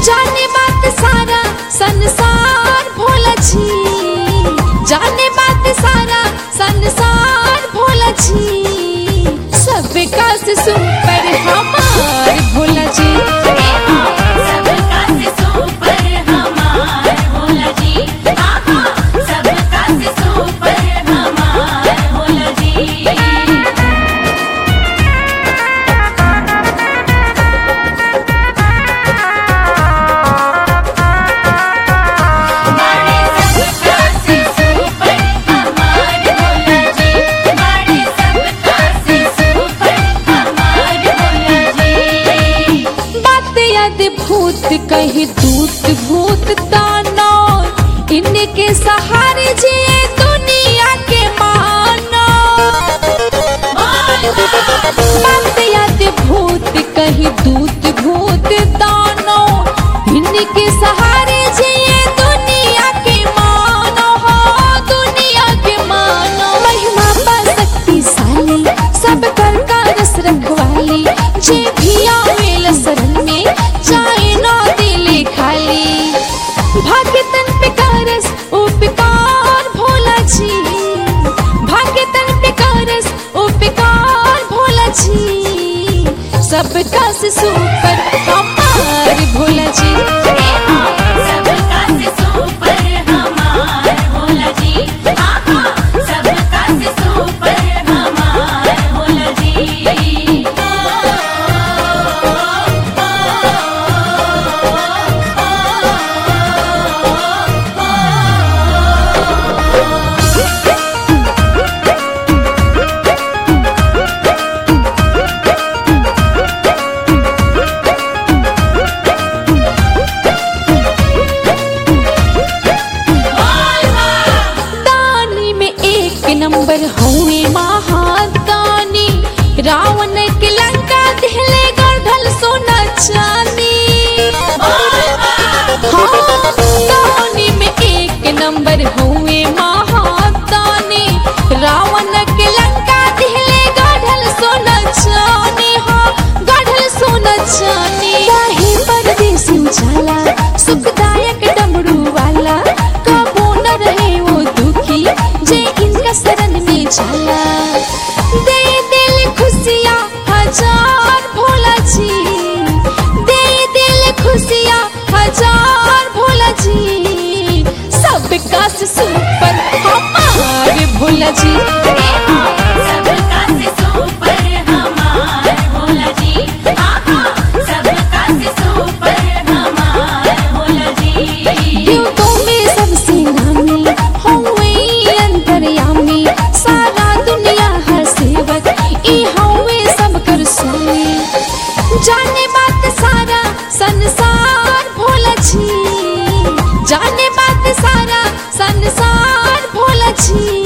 जाने बात सारा संसार भोला जी, जाने बात सारा संसार भोला जी, सबका से सुपर हमार भोला जी, सबका से सुपर हमार भोला जी, सबका से सुपर हमार भोला जी। भूत कहीं दूत भूत ताना, इनके सहारे जिए दुनिया के मानो, बात याद भूत कहीं दूत भूत तानो, इनके सहारे जिए दुनिया के मानो, हो दुनिया के मानो। महिमा पर शक्तिशाली सब कर का रस रखवाली, जे भी आवेल शरण में जाए ना दिल खाली, भाग्यतन पे कारस उपकार भोला जी, भाग्यतन पे कारस उपकार भोला जी, सबका से सुपर हमार भोला जी, सबका से सुपर हमार भोला जी, सबका से सुपर हमार भोला जी। नंबर हुए महादानी, रावण के लंका दिहले गढ़ल सोना चांदी, दानी में एक नंबर हुए महादानी, रावण के लंका दिहले गढ़ल सोना चांदी, हाँ गढ़ल सोना चांदी। काहे परदेसी उजाला सुखदायक डमरू वाला, कबो न रहे वो दुखी जे इनका शरण में चला, दे दिल खुशियाँ हजार भोला जी, दे दिल खुशियाँ हजार भोला जी, सबका से सुपर हमार भोला जी, सबका से सुपर हमार भोला जी, सबका से सुपर हमार भोला जी। देवतों में सबसे नामी हुए अंतर्यामी, सारा दुनिया हर सेवक ई हुए सब कर स्वामी, जाने बात सारा संसार भोला जी, जाने बात सारा संसार भोला जी,